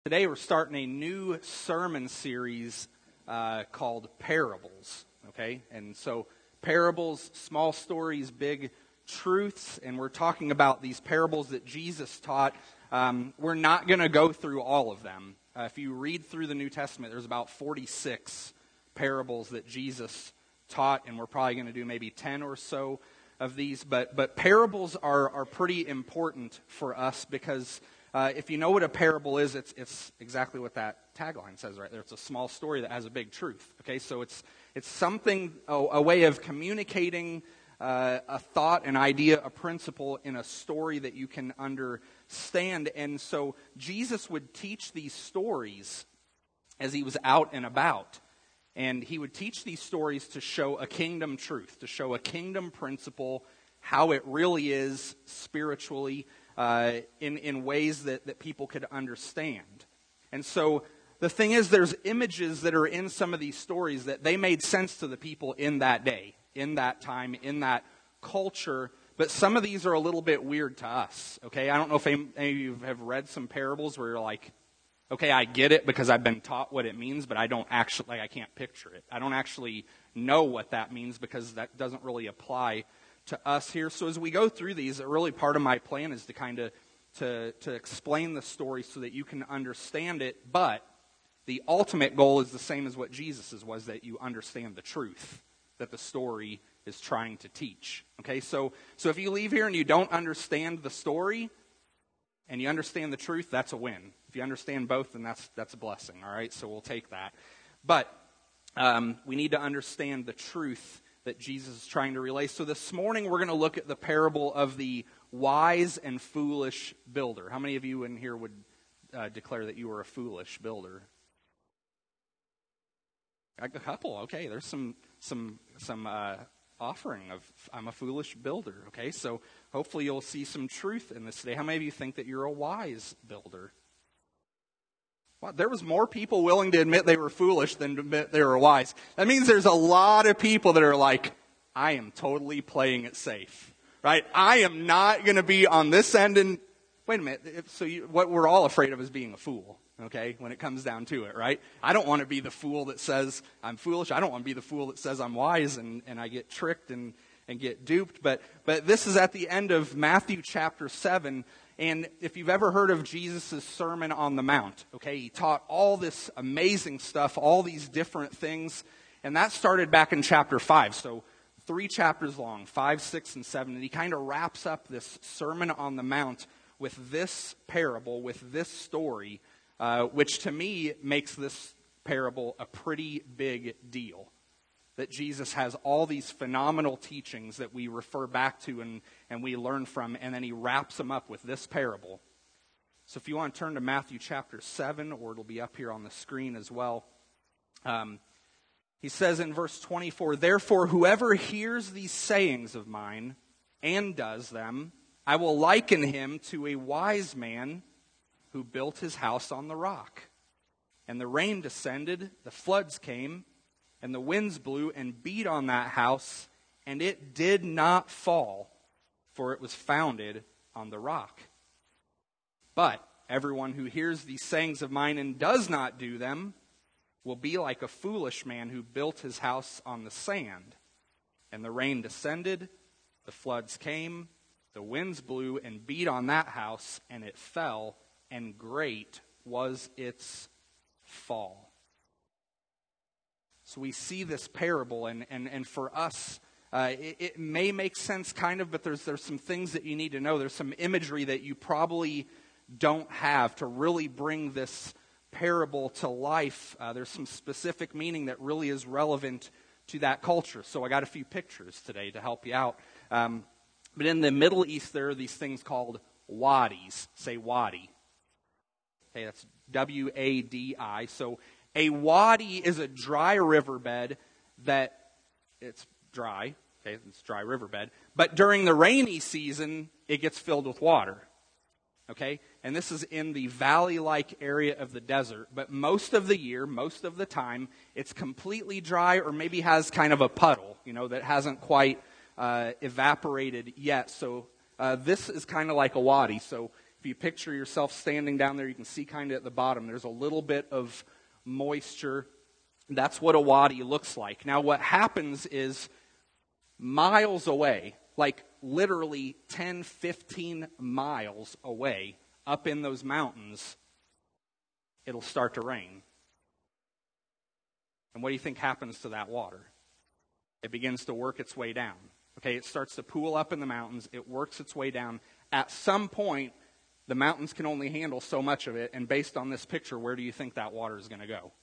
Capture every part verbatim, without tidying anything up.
Today we're starting a new sermon series uh, called Parables, okay? And so parables, small stories, big truths, and we're talking about these parables that Jesus taught. Um, we're not going to go through all of them. Uh, if you read through the New Testament, there's about forty-six parables that Jesus taught, and we're probably going to do maybe ten or so of these. But but parables are, are pretty important for us because Uh, if you know what a parable is, it's it's exactly what that tagline says right there. It's a small story that has a big truth. Okay, so it's it's something, a, a way of communicating uh, a thought, an idea, a principle in a story that you can understand. And so Jesus would teach these stories as he was out and about. And he would teach these stories to show a kingdom truth, to show a kingdom principle, how it really is spiritually, Uh, in, in ways that, that people could understand. And so the thing is, there's images that are in some of these stories that they made sense to the people in that day, in that time, in that culture, but some of these are a little bit weird to us, okay? I don't know if any, any of you have read some parables where you're like, okay, I get it because I've been taught what it means, but I don't actually, like, I can't picture it. I don't actually know what that means because that doesn't really apply to us here. So as we go through these, really part of my plan is to kind of to to explain the story so that you can understand it, but the ultimate goal is the same as what Jesus's was, that you understand the truth that the story is trying to teach. Okay, so so if you leave here and you don't understand the story and you understand the truth, that's a win. If you understand both, then that's that's a blessing. All right, so we'll take that. But um, we need to understand the truth that Jesus is trying to relay. So this morning we're going to look at the parable of the wise and foolish builder. How many of you in here would uh, declare that you were a foolish builder? A couple. Okay, there's some some some uh, offering of I'm a foolish builder. Okay, so hopefully you'll see some truth in this today. How many of you think that you're a wise builder? Well, there was more people willing to admit they were foolish than to admit they were wise. That means there's a lot of people that are like, I am totally playing it safe, right? I am not going to be on this end. And wait a minute. So you, what we're all afraid of is being a fool, okay, when it comes down to it, right? I don't want to be the fool that says I'm foolish. I don't want to be the fool that says I'm wise and, and I get tricked and, and get duped. But, but this is at the end of Matthew chapter seven. And if you've ever heard of Jesus' Sermon on the Mount, okay, he taught all this amazing stuff, all these different things, and that started back in chapter five, so three chapters long, five, six, and seven, and he kind of wraps up this Sermon on the Mount with this parable, with this story, uh, which to me makes this parable a pretty big deal. That Jesus has all these phenomenal teachings that we refer back to and, and we learn from, and then he wraps them up with this parable. So if you want to turn to Matthew chapter seven, or it'll be up here on the screen as well. Um, he says in verse twenty-four, "Therefore whoever hears these sayings of mine and does them, I will liken him to a wise man who built his house on the rock. And the rain descended, the floods came, and the winds blew and beat on that house, and it did not fall, for it was founded on the rock. But everyone who hears these sayings of mine and does not do them will be like a foolish man who built his house on the sand. And the rain descended, the floods came, the winds blew and beat on that house, and it fell, and great was its fall." So we see this parable, and, and, and for us, uh, it, it may make sense kind of, but there's there's some things that you need to know. There's some imagery that you probably don't have to really bring this parable to life. Uh, there's some specific meaning that really is relevant to that culture. So I got a few pictures today to help you out. Um, but in the Middle East, there are these things called wadis. Say wadi. Okay, that's W A D I. So a wadi is a dry riverbed that, it's dry, okay, it's dry riverbed, but during the rainy season, it gets filled with water, okay? And this is in the valley-like area of the desert, but most of the year, most of the time, it's completely dry or maybe has kind of a puddle, you know, that hasn't quite uh, evaporated yet. So uh, this is kind of like a wadi. So if if you picture yourself standing down there, you can see kind of at the bottom, there's a little bit of moisture. That's what a wadi looks like. Now what happens is miles away, like literally ten, fifteen miles away, up in those mountains, it'll start to rain. And what do you think happens to that water? It begins to work its way down. Okay, it starts to pool up in the mountains. It works its way down. At some point, the mountains can only handle so much of it. And based on this picture, where do you think that water is going to go?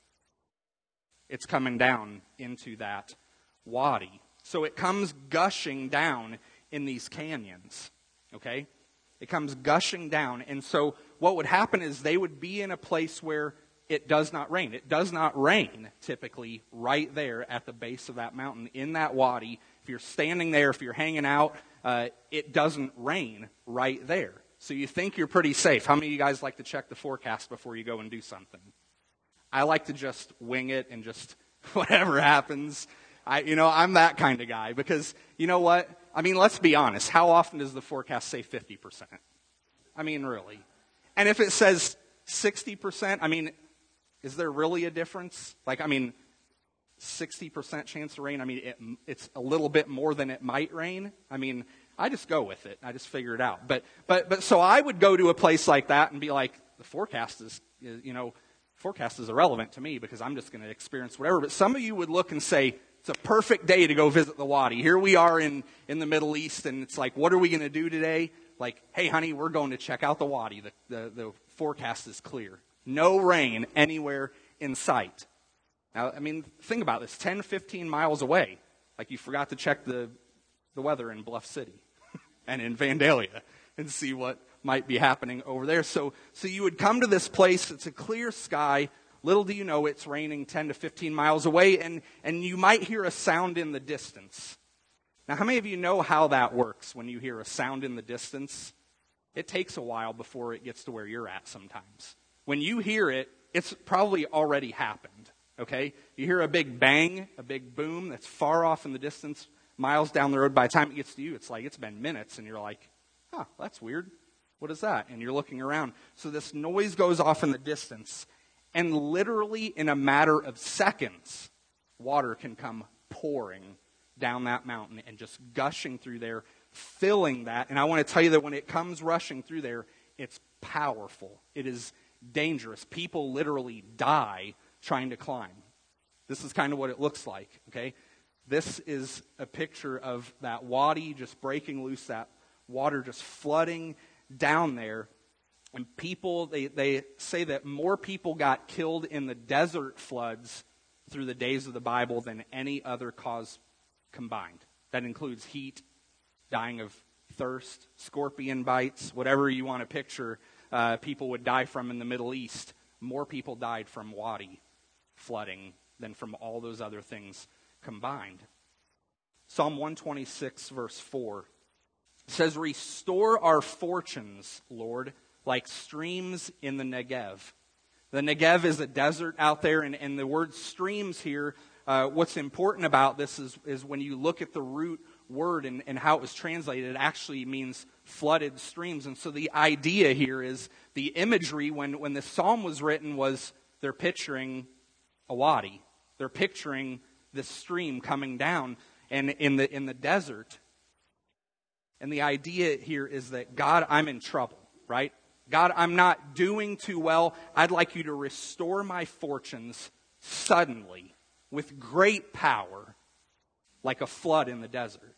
It's coming down into that wadi. So it comes gushing down in these canyons. Okay? It comes gushing down. And so what would happen is they would be in a place where it does not rain. It does not rain, typically, right there at the base of that mountain, in that wadi. If you're standing there, if you're hanging out, uh, it doesn't rain right there. So you think you're pretty safe. How many of you guys like to check the forecast before you go and do something? I like to just wing it and just whatever happens. I, you know, I'm that kind of guy because, you know what? I mean, let's be honest. How often does the forecast say fifty percent? I mean, really. And if it says sixty percent, I mean, is there really a difference? Like, I mean, sixty percent chance of rain, I mean, it, it's a little bit more than it might rain. I mean, I just go with it. I just figure it out. But, but, but, so I would go to a place like that and be like, the forecast is, you know, forecast is irrelevant to me because I'm just going to experience whatever. But some of you would look and say, it's a perfect day to go visit the wadi. Here we are in, in the Middle East, and it's like, what are we going to do today? Like, hey, honey, we're going to check out the wadi. The, the, the forecast is clear. No rain anywhere in sight. Now, I mean, think about this. ten, fifteen miles away. Like you forgot to check the, the weather in Bluff City and in Vandalia and see what might be happening over there. So, so you would come to this place. It's a clear sky. Little do you know it's raining ten to fifteen miles away, and, and you might hear a sound in the distance. Now, how many of you know how that works when you hear a sound in the distance? It takes a while before it gets to where you're at sometimes. When you hear it, it's probably already happened, okay? You hear a big bang, a big boom that's far off in the distance, miles down the road. By the time it gets to you, it's like it's been minutes, and you're like, huh, that's weird. What is that? And you're looking around. So this noise goes off in the distance, and literally in a matter of seconds, water can come pouring down that mountain and just gushing through there, filling that. And I want to tell you that when it comes rushing through there, it's powerful. It is dangerous. People literally die trying to climb. This is kind of what it looks like, okay? This is a picture of that wadi just breaking loose, that water just flooding down there. And people, they, they say that more people got killed in the desert floods through the days of the Bible than any other cause combined. That includes heat, dying of thirst, scorpion bites, whatever you want to picture uh, people would die from in the Middle East. More people died from wadi flooding than from all those other things combined. Psalm one twenty-six, verse four says, "Restore our fortunes, Lord, like streams in the Negev." The Negev is a desert out there, and, and the word streams here, uh, what's important about this is, is when you look at the root word and, and how it was translated, it actually means flooded streams. And so the idea here is the imagery when, when this psalm was written was they're picturing a wadi. They're picturing this stream coming down and in the in the desert. And the idea here is that, God, I'm in trouble, right? God, I'm not doing too well. I'd like you to restore my fortunes suddenly with great power, like a flood in the desert.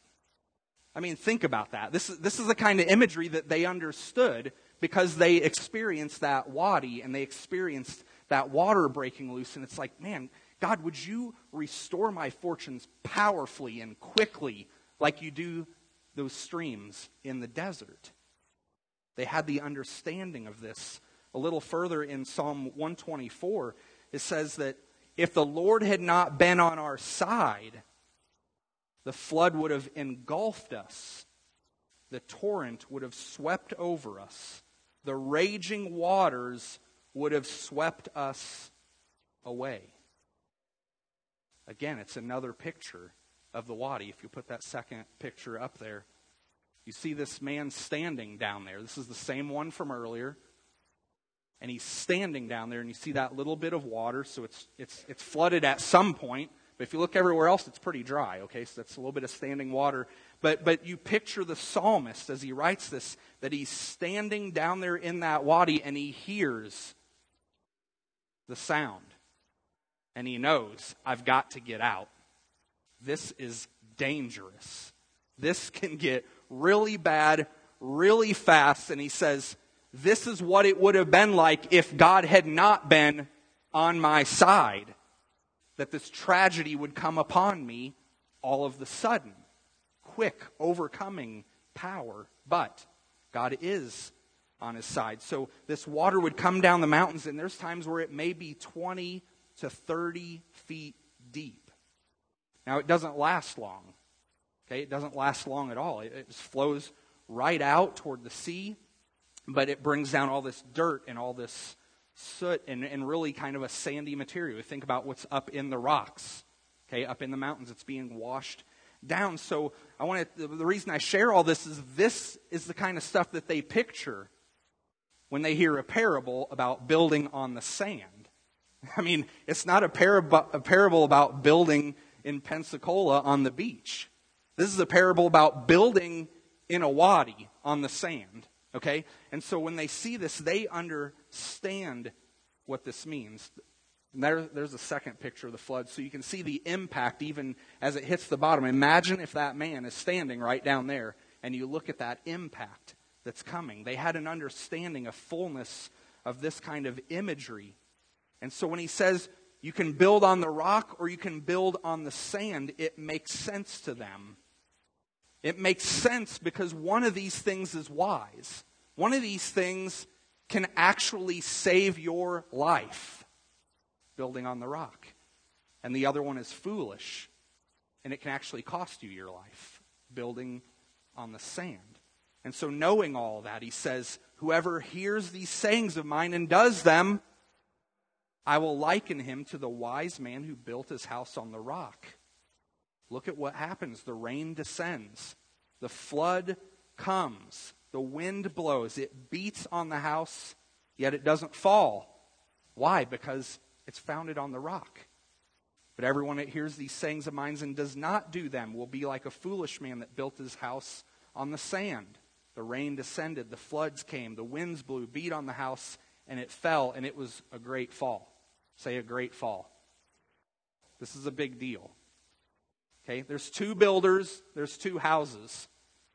I mean, think about that. This is, this is the kind of imagery that they understood because they experienced that wadi and they experienced that water breaking loose. And it's like, man, God, would you restore my fortunes powerfully and quickly like you do those streams in the desert? They had the understanding of this. A little further in Psalm one twenty-four, it says that if the Lord had not been on our side, the flood would have engulfed us. The torrent would have swept over us. The raging waters would have swept us away. Again, it's another picture of the wadi. If you put that second picture up there, You see this man standing down there. This is the same one from earlier. And he's standing down there, and you see that little bit of water, so it's it's it's flooded at some point. But if you look everywhere else, it's pretty dry, okay? So that's a little bit of standing water. But but you picture the psalmist as he writes this, that he's standing down there in that wadi, and he hears the sound. And he knows, I've got to get out. This is dangerous. This can get really bad, really fast. And he says, this is what it would have been like if God had not been on my side. That this tragedy would come upon me all of the sudden. Quick, overcoming power. But God is on his side. So this water would come down the mountains, and there's times where it may be twenty to thirty feet deep. Now, it doesn't last long. Okay, it doesn't last long at all. It, it just flows right out toward the sea. But it brings down all this dirt and all this soot and, and really kind of a sandy material. Think about what's up in the rocks, okay, up in the mountains. It's being washed down. So I want to, the reason I share all this is this is the kind of stuff that they picture when they hear a parable about building on the sand. I mean, it's not a, parab- a parable about building in Pensacola on the beach. This is a parable about building in a wadi on the sand. Okay? And so when they see this, they understand what this means. And there, there's a second picture of the flood, so you can see the impact even as it hits the bottom. Imagine if that man is standing right down there, and you look at that impact that's coming. They had an understanding, a fullness of this kind of imagery. And so when he says, you can build on the rock or you can build on the sand, it makes sense to them. It makes sense because one of these things is wise. One of these things can actually save your life, building on the rock. And the other one is foolish, and it can actually cost you your life, building on the sand. And so knowing all that, he says, whoever hears these sayings of mine and does them, I will liken him to the wise man who built his house on the rock. Look at what happens. The rain descends. The flood comes. The wind blows. It beats on the house, yet it doesn't fall. Why? Because it's founded on the rock. But everyone that hears these sayings of mine and does not do them will be like a foolish man that built his house on the sand. The rain descended. The floods came. The winds blew, beat on the house, and it fell, and it was a great fall. Say a great fall. This is a big deal. Okay, there's two builders, there's two houses.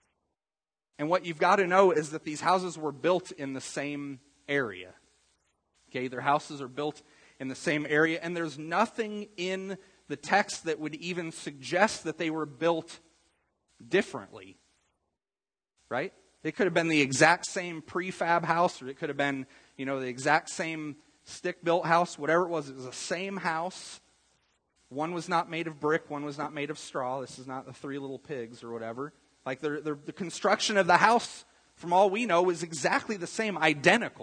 And what you've got to know is that these houses were built in the same area. Okay, their houses are built in the same area, and there's nothing in the text that would even suggest that they were built differently. Right? It could have been the exact same prefab house, or it could have been, you know, the exact same stick-built house, whatever it was. It was the same house. One was not made of brick, one was not made of straw. This is not the Three Little Pigs or whatever. Like the, the, the construction of the house, from all we know, is exactly the same, identical.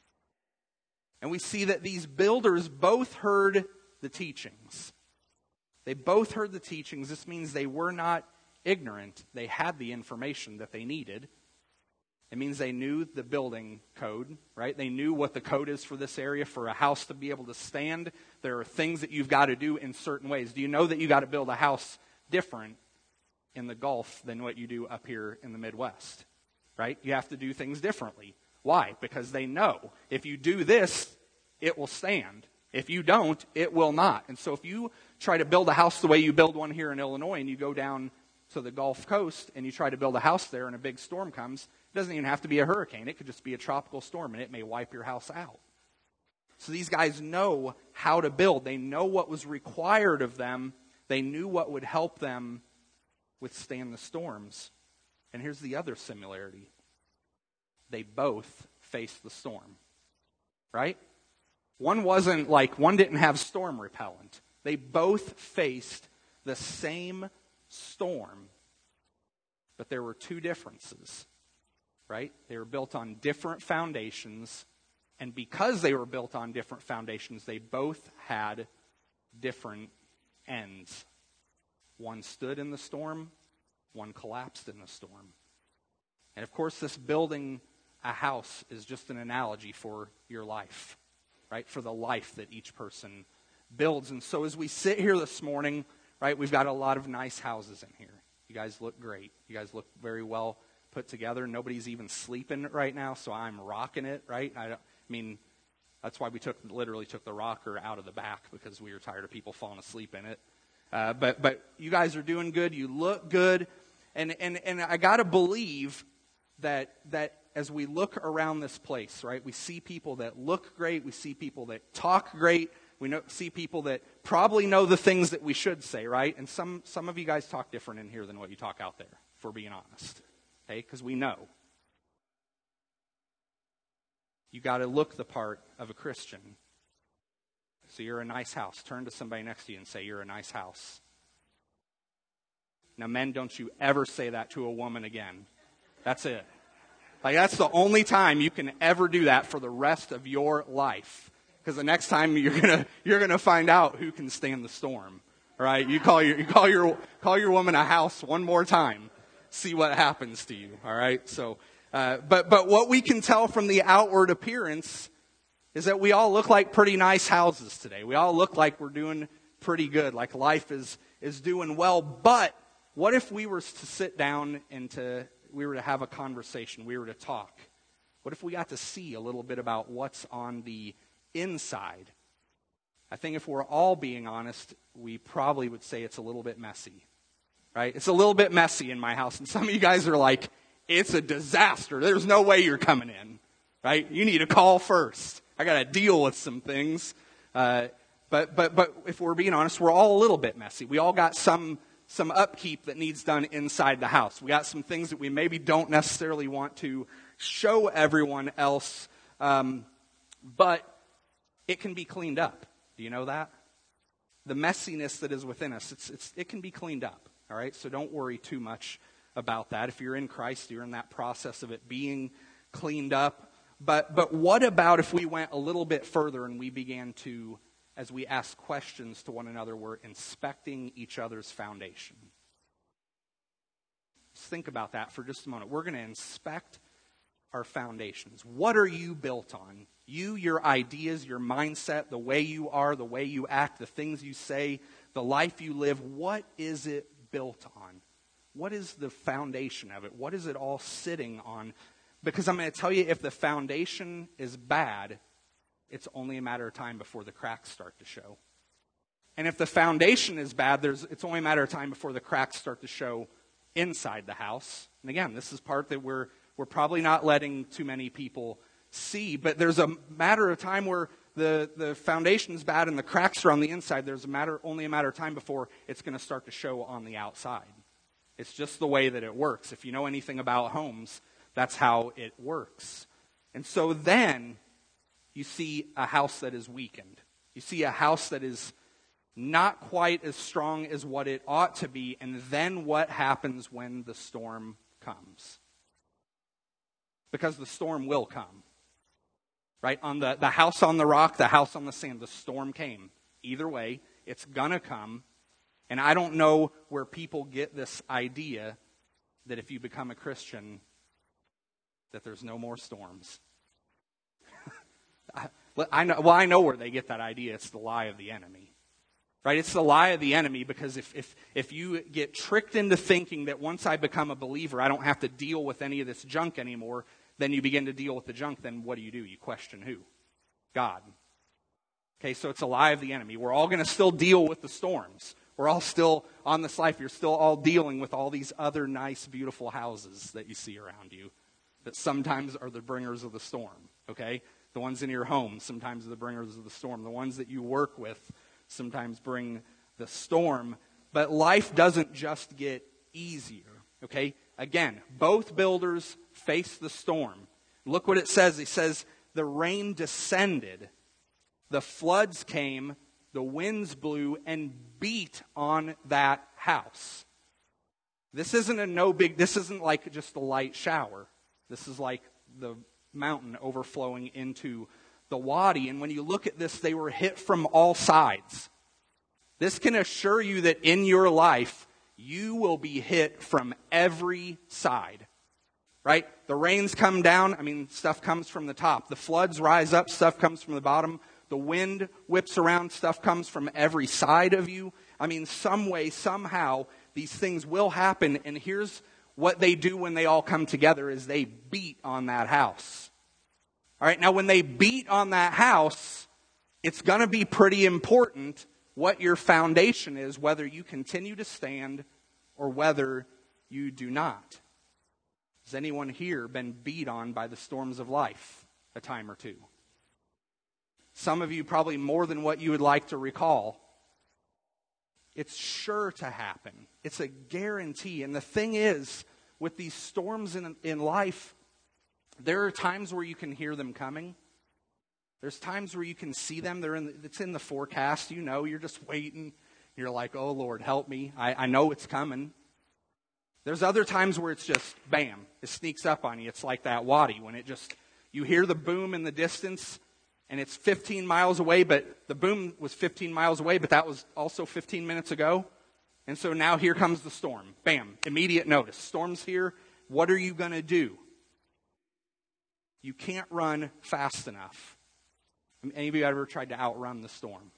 And we see that these builders both heard the teachings. They both heard the teachings. This means they were not ignorant. They had the information that they needed. It means they knew the building code, right? They knew what the code is for this area. For a house to be able to stand, there are things that you've got to do in certain ways. Do you know that you got to build a house different in the Gulf than what you do up here in the Midwest, right? You have to do things differently. Why? Because they know if you do this, it will stand. If you don't, it will not. And so if you try to build a house the way you build one here in Illinois and you go down to the Gulf Coast and you try to build a house there and a big storm comes, it doesn't even have to be a hurricane. It could just be a tropical storm and it may wipe your house out. So these guys know how to build. They know what was required of them. They knew what would help them withstand the storms. And here's the other similarity. They both faced the storm. Right? One wasn't like, one didn't have storm repellent. They both faced the same storm. But there were two differences. Right? They were built on different foundations. And because they were built on different foundations, they both had different ends. One stood in the storm, one collapsed in the storm. And of course, this building a house is just an analogy for your life, right? For the life that each person builds. And so as we sit here this morning, right, we've got a lot of nice houses in here. You guys look great. You guys look very well put together. Nobody's even sleeping right now, so I'm rocking it, right? I, don't, I mean, that's why we took literally took the rocker out of the back, because we were tired of people falling asleep in it. Uh, but but you guys are doing good. You look good. And and and I got to believe that that as we look around this place, right, we see people that look great. We see people that talk great. We know, see people that probably know the things that we should say, right? And some, some of you guys talk different in here than what you talk out there, if we're being honest, okay? Because we know. You got to look the part of a Christian. So you're a nice house. Turn to somebody next to you and say, you're a nice house. Now, men, don't you ever say that to a woman again. That's it. Like, that's the only time you can ever do that for the rest of your life. Because the next time you're gonna you're gonna find out who can stand the storm. All right? You call your you call your call your woman a house one more time. See what happens to you. All right? So uh, but but what we can tell from the outward appearance is that we all look like pretty nice houses today. We all look like we're doing pretty good, like life is is doing well. But what if we were to sit down and to we were to have a conversation, we were to talk? What if we got to see a little bit about what's on the inside? I think if we're all being honest, we probably would say it's a little bit messy, right? It's a little bit messy in my house. And some of you guys are like, it's a disaster. There's no way you're coming in, right? You need to call first. I got to deal with some things. Uh, but, but, but if we're being honest, we're all a little bit messy. We all got some, some upkeep that needs done inside the house. We got some things that we maybe don't necessarily want to show everyone else. Um, but it can be cleaned up. Do you know that? The messiness that is within us, it's, it's, it can be cleaned up. All right? So don't worry too much about that. If you're in Christ, you're in that process of it being cleaned up. But, but what about if we went a little bit further and we began to, as we ask questions to one another, we're inspecting each other's foundation? Just think about that for just a moment. We're going to inspect our foundations. What are you built on? You, your ideas, your mindset, the way you are, the way you act, the things you say, the life you live, what is it built on? What is the foundation of it? What is it all sitting on? Because I'm going to tell you, if the foundation is bad, it's only a matter of time before the cracks start to show. And if the foundation is bad, there's, it's only a matter of time before the cracks start to show inside the house. And again, this is part that we're we're probably not letting too many people see, but there's a matter of time where the, the foundation is bad and the cracks are on the inside. There's a matter only a matter of time before it's going to start to show on the outside. It's just the way that it works. If you know anything about homes, that's how it works. And so then you see a house that is weakened. You see a house that is not quite as strong as what it ought to be. And then what happens when the storm comes? Because the storm will come. Right? On the, the house on the rock, the house on the sand, the storm came. Either way, it's going to come. And I don't know where people get this idea that if you become a Christian, that there's no more storms. I, I know, well, I know where they get that idea. It's the lie of the enemy. Right? It's the lie of the enemy, because if, if, if you get tricked into thinking that once I become a believer, I don't have to deal with any of this junk anymore, then you begin to deal with the junk, then what do you do? You question who? God. Okay, so it's a lie of the enemy. We're all going to still deal with the storms. We're all still on this life. You're still all dealing with all these other nice, beautiful houses that you see around you that sometimes are the bringers of the storm, okay? The ones in your home sometimes are the bringers of the storm. The ones that you work with sometimes bring the storm. But life doesn't just get easier, okay? Again, both builders face the storm. Look what it says. It says, the rain descended, the floods came, the winds blew and beat on that house. This isn't a no big, this isn't like just a light shower. This is like the mountain overflowing into the wadi. And when you look at this, they were hit from all sides. This can assure you that in your life, you will be hit from every side. right? The rains come down. I mean, stuff comes from the top. The floods rise up. Stuff comes from the bottom. The wind whips around. Stuff comes from every side of you. I mean, some way, somehow, these things will happen. And here's what they do when they all come together is they beat on that house. All right, now when they beat on that house, it's going to be pretty important what your foundation is, whether you continue to stand or whether you do not. Has anyone here been beat on by the storms of life a time or two? Some of you probably more than what you would like to recall. It's sure to happen. It's a guarantee. And the thing is, with these storms in, in life, there are times where you can hear them coming. There's times where you can see them. They're in the, it's in the forecast. You know, you're just waiting. You're like, oh, Lord, help me. I, I know it's coming. There's other times where it's just, bam, it sneaks up on you. It's like that wadi when it just, you hear the boom in the distance, and it's fifteen miles away, but the boom was fifteen miles away, but that was also fifteen minutes ago. And so now here comes the storm. Bam, immediate notice. Storm's here. What are you going to do? You can't run fast enough. Any of you ever tried to outrun the storm?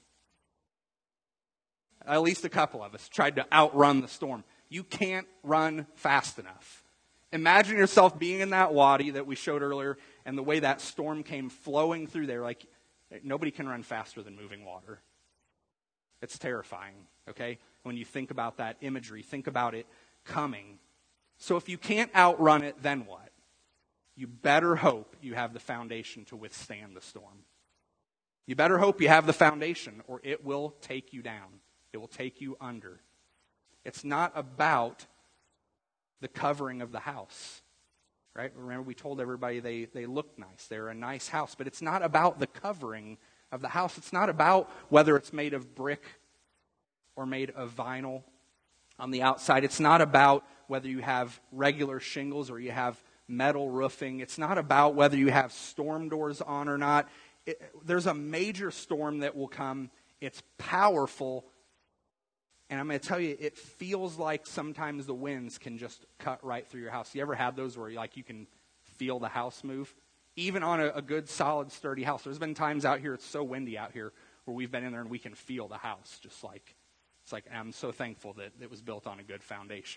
At least a couple of us tried to outrun the storm. You can't run fast enough. Imagine yourself being in that wadi that we showed earlier and the way that storm came flowing through there. Like, nobody can run faster than moving water. It's terrifying, okay? When you think about that imagery, think about it coming. So if you can't outrun it, then what? You better hope you have the foundation to withstand the storm. You better hope you have the foundation, or it will take you down. It will take you under. It's not about the covering of the house, right? Remember, we told everybody they, they look nice. They're a nice house. But it's not about the covering of the house. It's not about whether it's made of brick or made of vinyl on the outside. It's not about whether you have regular shingles or you have metal roofing. It's not about whether you have storm doors on or not. It, there's a major storm that will come. It's powerful. And I'm going to tell you, it feels like sometimes the winds can just cut right through your house. You ever had those where you like you can feel the house move? Even on a, a good, solid, sturdy house. There's been times out here, it's so windy out here, where we've been in there and we can feel the house. Just like, it's like, I'm so thankful that it was built on a good foundation.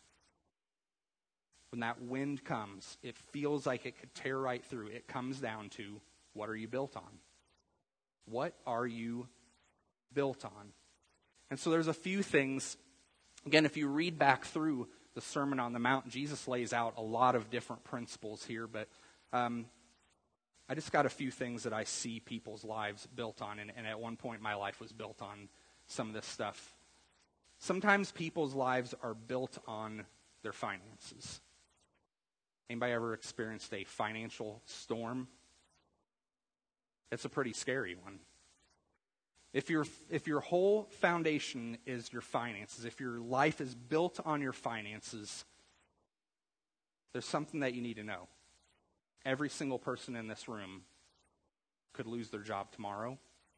When that wind comes, it feels like it could tear right through. It comes down to, what are you built on? What are you built on? And so there's a few things. Again, if you read back through the Sermon on the Mount, Jesus lays out a lot of different principles here, but um, I just got a few things that I see people's lives built on, and, and at one point my life was built on some of this stuff. Sometimes people's lives are built on their finances. Anybody ever experienced a financial storm? It's a pretty scary one. If your if your whole foundation is your finances, if your life is built on your finances, there's something that you need to know. Every single person in this room could lose their job tomorrow.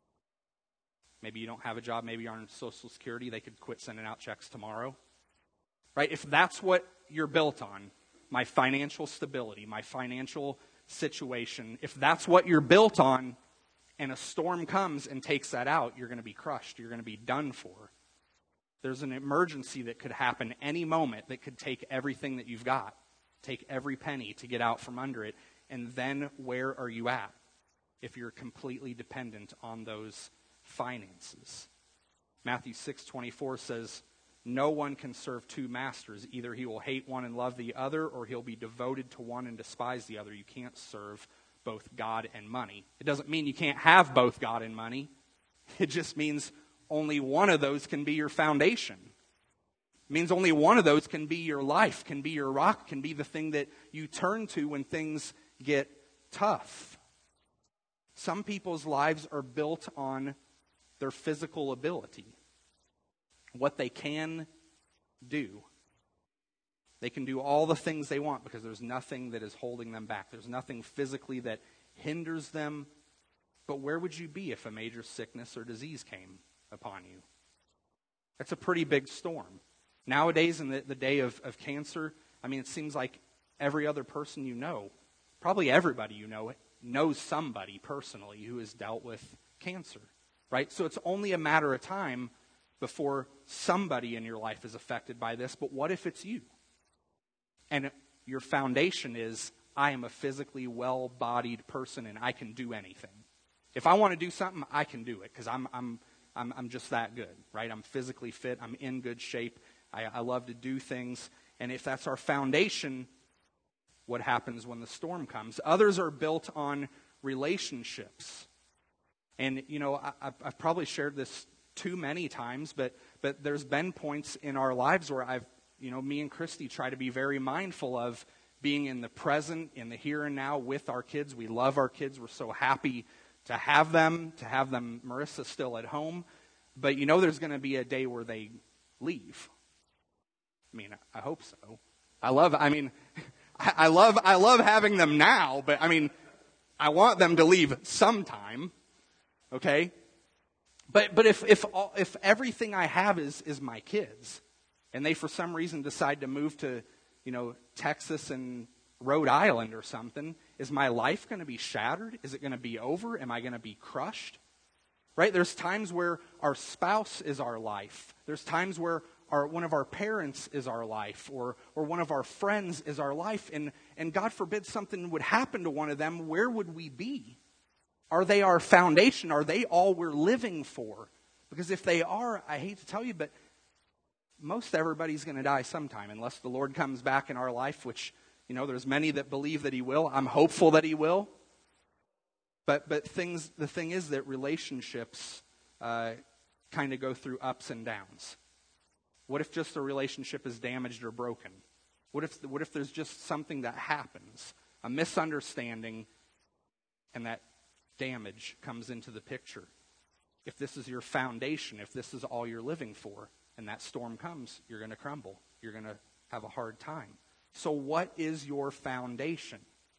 Maybe you don't have a job, maybe you're on Social Security, they could quit sending out checks tomorrow. Right? If that's what you're built on, my financial stability, my financial situation, if that's what you're built on, and a storm comes and takes that out, you're going to be crushed. You're going to be done for. There's an emergency that could happen any moment that could take everything that you've got, take every penny to get out from under it, and then where are you at if you're completely dependent on those finances? Matthew six twenty-four says, no one can serve two masters. Either he will hate one and love the other, or he'll be devoted to one and despise the other. You can't serve both God and money. It doesn't mean you can't have both God and money. It just means only one of those can be your foundation. It means only one of those can be your life, can be your rock, can be the thing that you turn to when things get tough. Some people's lives are built on their physical ability, what they can do. They can do all the things they want because there's nothing that is holding them back. There's nothing physically that hinders them. But where would you be if a major sickness or disease came upon you? That's a pretty big storm. Nowadays, in the, the day of, of cancer, I mean, it seems like every other person you know, probably everybody you know, knows somebody personally who has dealt with cancer, right? So it's only a matter of time before somebody in your life is affected by this. But what if it's you? And your foundation is, I am a physically well-bodied person and I can do anything. If I want to do something, I can do it because I'm I'm I'm I'm just that good, right? I'm physically fit. I'm in good shape. I, I love to do things. And if that's our foundation, what happens when the storm comes? Others are built on relationships. And, you know, I, I've probably shared this too many times, but but there's been points in our lives where I've, you know, me and Christy try to be very mindful of being in the present, in the here and now with our kids. We love our kids. We're so happy to have them, to have them, Marissa still at home. But you know there's going to be a day where they leave. I mean, I hope so. I love, I mean, I love, I love having them now, but I mean, I want them to leave sometime, okay? But but if if all, if everything I have is is my kids, and they for some reason decide to move to, you know, Texas and Rhode Island or something, is my life going to be shattered? Is it going to be over? Am I going to be crushed? Right? There's times where our spouse is our life. There's times where our, one of our parents is our life, or or one of our friends is our life, and, and God forbid something would happen to one of them, where would we be? Are they our foundation? Are they all we're living for? Because if they are, I hate to tell you, but most everybody's going to die sometime, unless the Lord comes back in our life, which, you know, there's many that believe that he will. I'm hopeful that he will. But but things, the thing is that relationships uh, kind of go through ups and downs. What if just a relationship is damaged or broken? What if what if there's just something that happens, a misunderstanding, and that damage comes into the picture? If this is your foundation, if this is all you're living for, and that storm comes, you're going to crumble. You're going to have a hard time. So what is your foundation?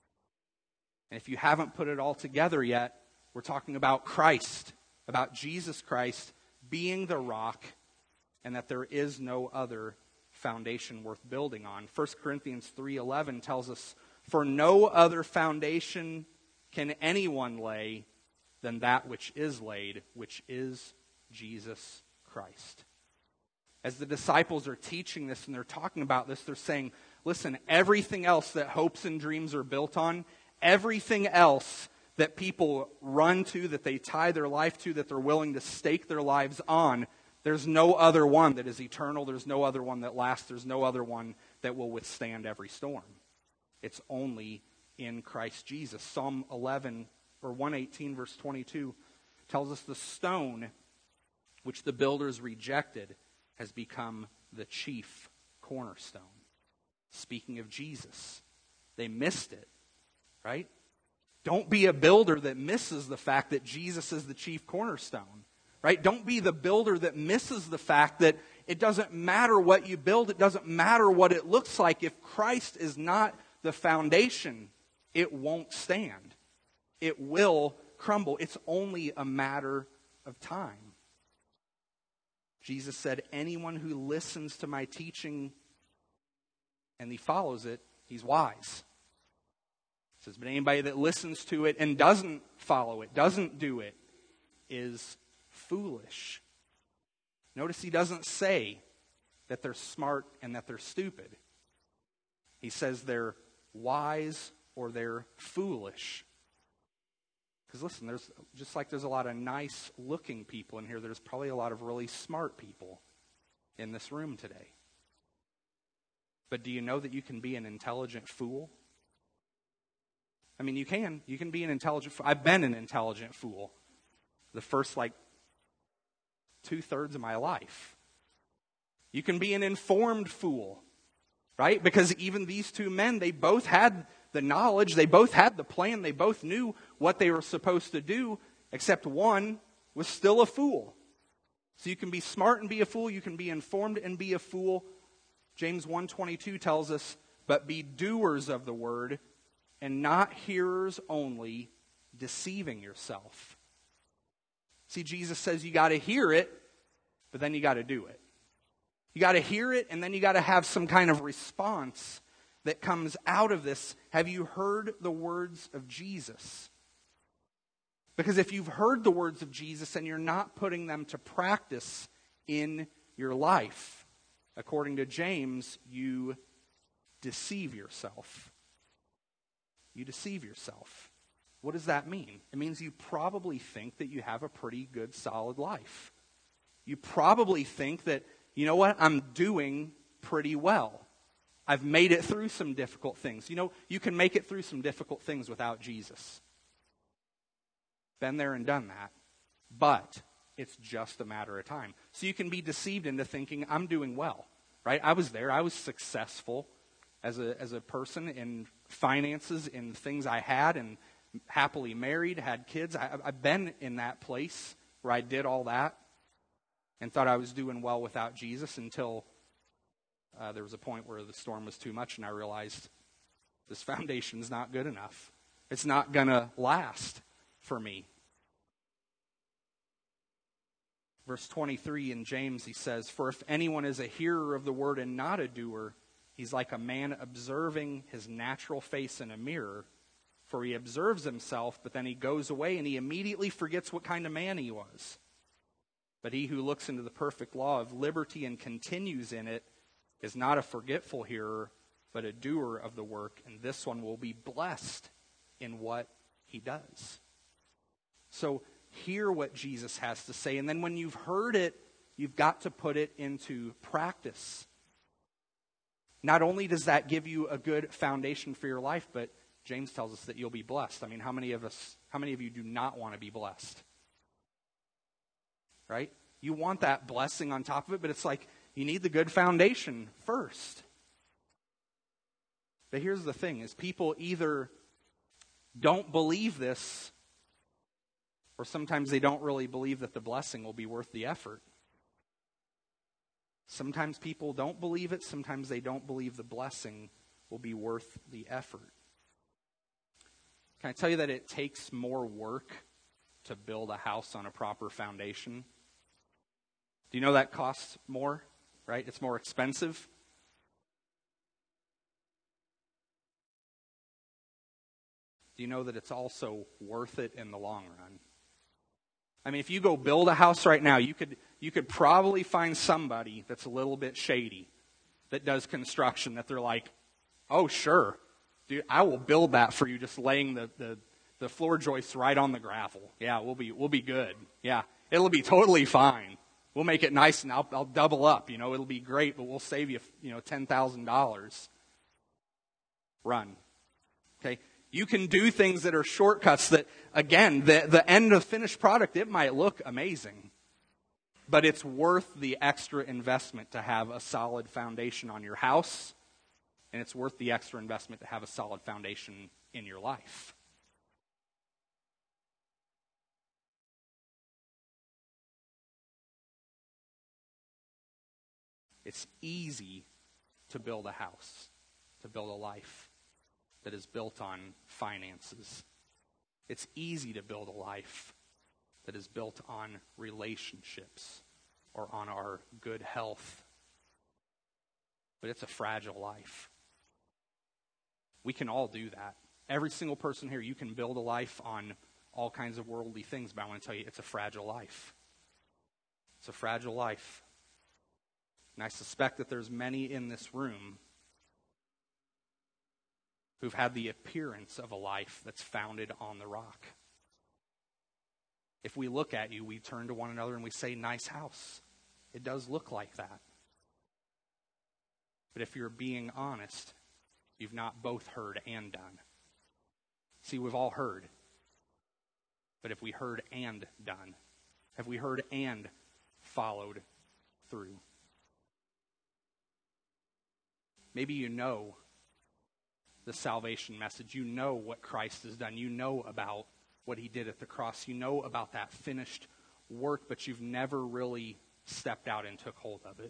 And if you haven't put it all together yet, we're talking about Christ, about Jesus Christ being the rock, and that there is no other foundation worth building on. First Corinthians three eleven tells us, "For no other foundation can anyone lay than that which is laid, which is Jesus Christ." As the disciples are teaching this and they're talking about this, they're saying, listen, everything else that hopes and dreams are built on, everything else that people run to, that they tie their life to, that they're willing to stake their lives on, there's no other one that is eternal. There's no other one that lasts. There's no other one that will withstand every storm. It's only in Christ Jesus. Psalm eleven, or one eighteen, verse twenty-two, tells us the stone which the builders rejected has become the chief cornerstone. Speaking of Jesus, they missed it, right? Don't be a builder that misses the fact that Jesus is the chief cornerstone, right? Don't be the builder that misses the fact that it doesn't matter what you build, it doesn't matter what it looks like. If Christ is not the foundation, it won't stand. It will crumble. It's only a matter of time. Jesus said, anyone who listens to my teaching and he follows it, he's wise. He says, but anybody that listens to it and doesn't follow it, doesn't do it, is foolish. Notice he doesn't say that they're smart and that they're stupid. He says they're wise or they're foolish. Because listen, there's just like there's a lot of nice looking people in here, there's probably a lot of really smart people in this room today. But do you know that you can be an intelligent fool? I mean, you can. You can be an intelligent fool. I've been an intelligent fool the first, like, two-thirds of my life. You can be an informed fool, right? Because even these two men, they both had the knowledge, they both had the plan, they both knew what they were supposed to do, except one was still a fool. So you can be smart and be a fool, you can be informed and be a fool. James one twenty-two tells us, but be doers of the word and not hearers only, deceiving yourself. See, Jesus says you got to hear it, but then you got to do it. You got to hear it, and then you got to have some kind of response that comes out of this, have you heard the words of Jesus? Because if you've heard the words of Jesus and you're not putting them to practice in your life, according to James, you deceive yourself. You deceive yourself. What does that mean? It means you probably think that you have a pretty good, solid life. You probably think that, you know what, I'm doing pretty well. I've made it through some difficult things. You know, you can make it through some difficult things without Jesus. Been there and done that. But it's just a matter of time. So you can be deceived into thinking, I'm doing well, right? I was there. I was successful as a as a person in finances, in things I had, and happily married, had kids. I, I've been in that place where I did all that and thought I was doing well without Jesus until uh, there was a point where the storm was too much and I realized this foundation's not good enough. It's not going to last for me. Verse twenty-three in James, he says, "For if anyone is a hearer of the word and not a doer, he's like a man observing his natural face in a mirror. For he observes himself, but then he goes away and he immediately forgets what kind of man he was. But he who looks into the perfect law of liberty and continues in it is not a forgetful hearer, but a doer of the work, and this one will be blessed in what he does." So hear what Jesus has to say, and then when you've heard it, you've got to put it into practice. Not only does that give you a good foundation for your life, but James tells us that you'll be blessed. I mean, how many of us, how many of you do not want to be blessed? Right? You want that blessing on top of it, but it's like you need the good foundation first. But here's the thing, is people either don't believe this, or sometimes they don't really believe that the blessing will be worth the effort. Sometimes people don't believe it. Sometimes they don't believe the blessing will be worth the effort. Can I tell you that it takes more work to build a house on a proper foundation? Do you know that costs more, right? It's more expensive. Do you know that it's also worth it in the long run? I mean, if you go build a house right now, you could you could probably find somebody that's a little bit shady that does construction that they're like, oh, sure, dude, I will build that for you, just laying the, the, the floor joists right on the gravel. Yeah, we'll be we'll be good. Yeah, it'll be totally fine. We'll make it nice, and I'll, I'll double up. You know, it'll be great, but we'll save you, you know, ten thousand dollars. Run. Okay. You can do things that are shortcuts that, again, the, the end of finished product, it might look amazing. But it's worth the extra investment to have a solid foundation on your house. And it's worth the extra investment to have a solid foundation in your life. It's easy to build a house, to build a life that is built on finances. It's easy to build a life that is built on relationships or on our good health. But it's a fragile life. We can all do that. Every single person here, you can build a life on all kinds of worldly things, but I want to tell you, it's a fragile life. It's a fragile life. And I suspect that there's many in this room who've had the appearance of a life that's founded on the rock. If we look at you, we turn to one another and we say, nice house. It does look like that. But if you're being honest, you've not both heard and done. See, we've all heard. But if we heard and done, have we heard and followed through? Maybe you know the salvation message. You know what Christ has done. You know about what he did at the cross. You know about that finished work, but you've never really stepped out and took hold of it.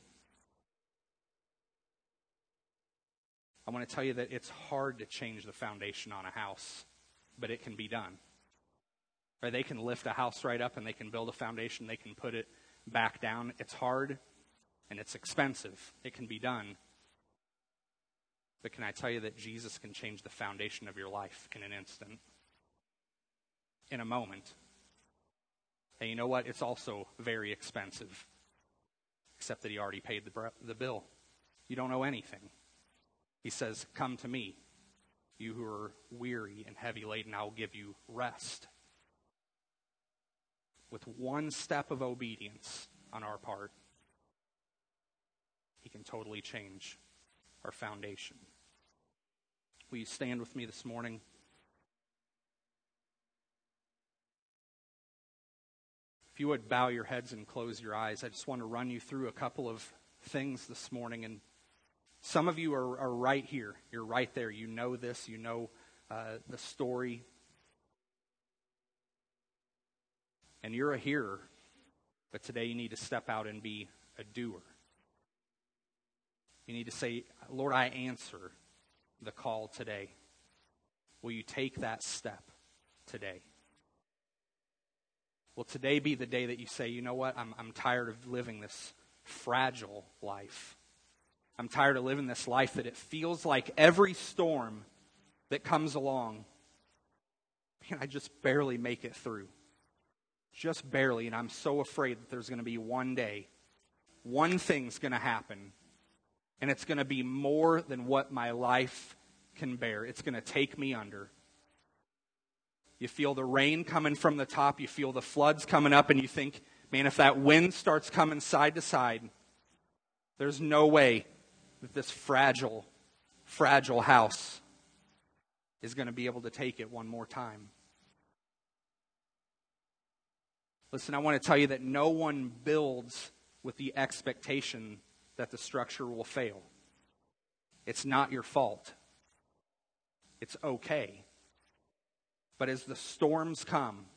I want to tell you that it's hard to change the foundation on a house, but it can be done. Or they can lift a house right up and they can build a foundation. They can put it back down. It's hard and it's expensive. It can be done. But can I tell you that Jesus can change the foundation of your life in an instant, in a moment? And you know what? It's also very expensive, except that he already paid the, the bill. You don't owe anything. He says, come to me, you who are weary and heavy laden, I will give you rest. With one step of obedience on our part, he can totally change our foundation. Will you stand with me this morning? If you would bow your heads and close your eyes, I just want to run you through a couple of things this morning. And some of you are, are right here. You're right there. You know this. You know uh, the story. And you're a hearer. But today you need to step out and be a doer. You need to say, Lord, I answer the call today. Will you take that step today? Will today be the day that you say, you know what, I'm, I'm tired of living this fragile life. I'm tired of living this life that it feels like every storm that comes along, man, I just barely make it through. Just barely, and I'm so afraid that there's going to be one day, one thing's going to happen, and it's going to be more than what my life can bear. It's going to take me under. You feel the rain coming from the top. You feel the floods coming up, and you think, man, if that wind starts coming side to side, there's no way that this fragile, fragile house is going to be able to take it one more time. Listen, I want to tell you that no one builds with the expectation that the structure will fail. It's not your fault. It's okay. But as the storms come,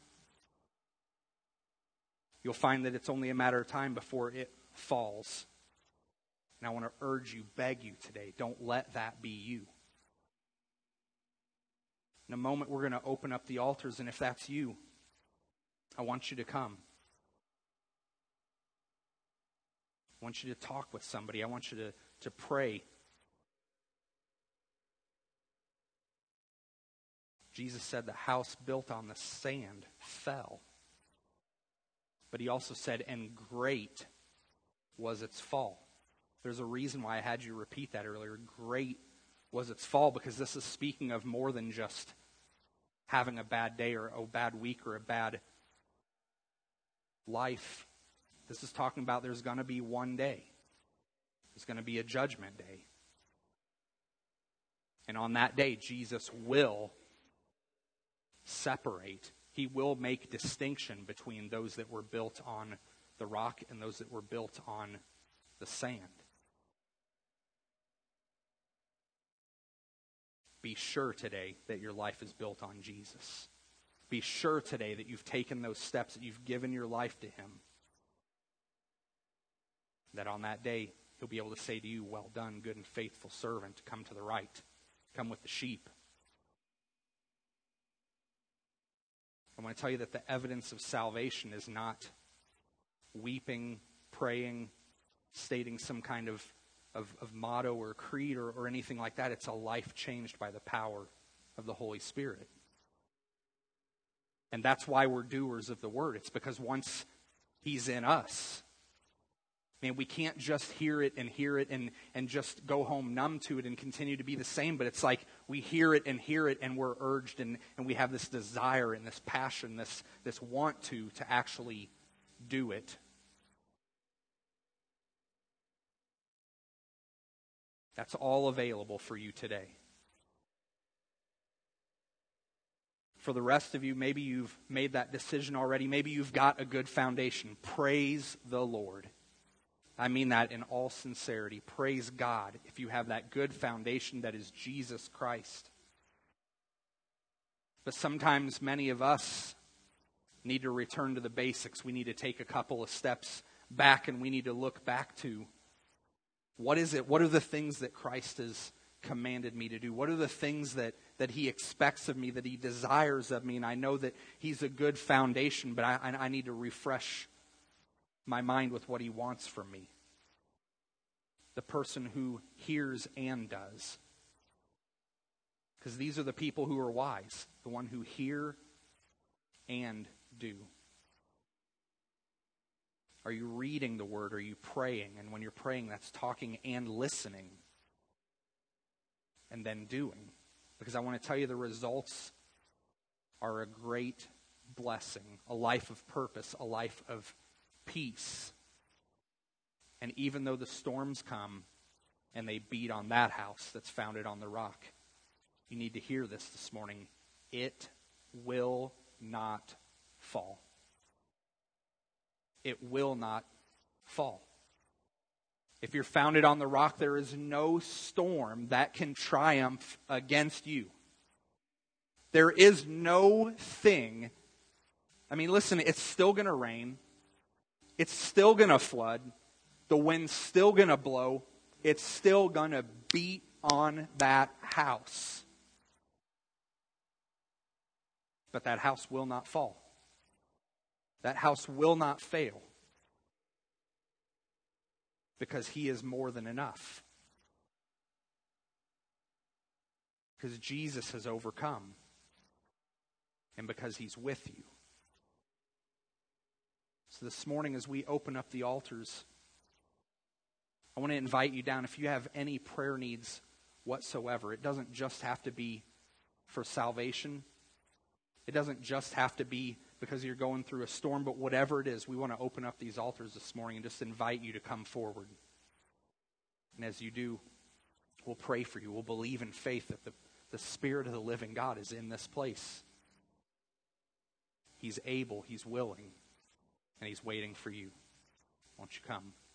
you'll find that it's only a matter of time before it falls. And I want to urge you, beg you today, don't let that be you. In a moment, we're going to open up the altars, and if that's you, I want you to come. I want you to talk with somebody. I want you to, to pray. Jesus said the house built on the sand fell. But he also said, and great was its fall. There's a reason why I had you repeat that earlier. Great was its fall, because this is speaking of more than just having a bad day or a bad week or a bad life. This is talking about there's going to be one day. There's going to be a judgment day. And on that day, Jesus will separate. He will make distinction between those that were built on the rock and those that were built on the sand. Be sure today that your life is built on Jesus. Be sure today that you've taken those steps, that you've given your life to him. That on that day, he'll be able to say to you, well done, good and faithful servant, come to the right. Come with the sheep. I want to tell you that the evidence of salvation is not weeping, praying, stating some kind of, of, of motto or creed or, or anything like that. It's a life changed by the power of the Holy Spirit. And that's why we're doers of the word. It's because once he's in us, man, we can't just hear it and hear it and, and just go home numb to it and continue to be the same. But it's like we hear it and hear it and we're urged and, and we have this desire and this passion, this, this want to, to actually do it. That's all available for you today. For the rest of you, maybe you've made that decision already. Maybe you've got a good foundation. Praise the Lord. I mean that in all sincerity. Praise God if you have that good foundation that is Jesus Christ. But sometimes many of us need to return to the basics. We need to take a couple of steps back and we need to look back to what is it? What are the things that Christ has commanded me to do? What are the things that, that he expects of me, that he desires of me? And I know that he's a good foundation, but I, I need to refresh my mind with what he wants from me. The person who hears and does. Because these are the people who are wise, the one who hear and do. Are you reading the Word? Are you praying? And when you're praying, that's talking and listening. And then doing. Because I want to tell you the results are a great blessing. A life of purpose. A life of peace. And even though the storms come and they beat on that house that's founded on the rock, you need to hear this this morning. It will not fall. It will not fall. If you're founded on the rock, there is no storm that can triumph against you. There is no thing. I mean, listen, it's still going to rain. It's still going to flood. The wind's still going to blow. It's still going to beat on that house. But that house will not fall. That house will not fail. Because He is more than enough. Because Jesus has overcome. And because He's with you. So this morning as we open up the altars, I want to invite you down. If you have any prayer needs whatsoever, it doesn't just have to be for salvation. It doesn't just have to be because you're going through a storm, but whatever it is, we want to open up these altars this morning and just invite you to come forward. And as you do, we'll pray for you. We'll believe in faith that the, the Spirit of the living God is in this place. He's able, He's willing, and He's waiting for you. Won't you come?